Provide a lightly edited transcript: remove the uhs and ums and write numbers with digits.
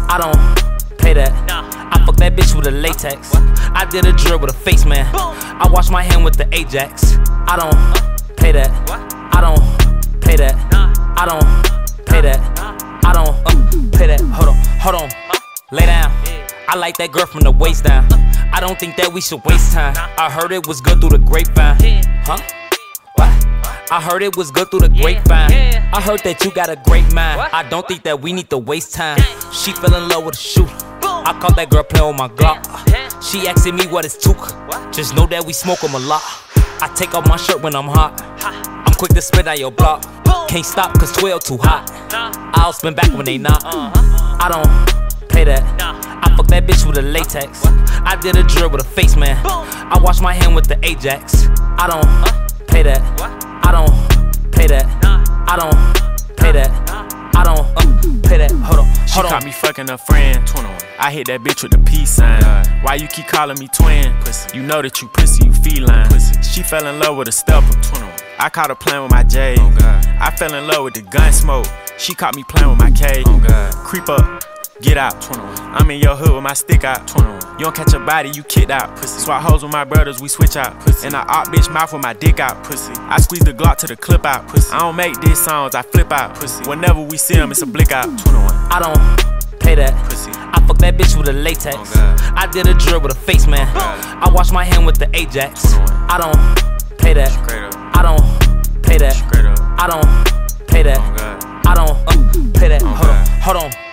I don't play that. I fuck that bitch with a latex. I did a drill with a face man. I wash my hand with the Ajax. I don't play that. I don't play that. I don't play that. I don't play that. Hold on, lay down. I like that girl from the waist down. I don't think that we should waste time. I heard it was good through the grapevine. Huh? What? I heard it was good through the grapevine. I heard that you got a great mind. I don't think that we need to waste time. She fell in love with a shooter. I caught that girl playing with my Glock. She asking me what it's took. Just know that we smoke 'em a lot. I take off my shirt when I'm hot. I'm quick to spit out your block. Can't stop cause 12 too hot. I'll spin back when they knock. I don't play that. I fuck that bitch with a latex. I did a drill with a face man. I wash my hand with the Ajax. I don't play that. I don't play that. I don't play that. I don't play that. Hold on. She caught me fucking a friend. I hit that bitch with the peace sign. Why you keep calling me twin? You know that you pussy, you feline. She fell in love with a stepper. I caught her playing with my J. I fell in love with the gun smoke. She caught me playing with my K. Creep up, get out. I'm in your hood with my stick out. You don't catch a body, you kicked out. Swap hoes with my brothers, we switch out. And I op bitch mouth with my dick out. I squeeze the Glock to the clip out. I don't make diss songs, I flip out. Whenever we see them, it's a blick out. I don't play that. I fuck that bitch with a latex. I did a drill with a face man. I wash my hand with the Ajax. I don't play that. I don't play that. I don't play that. I don't play that. Hold on.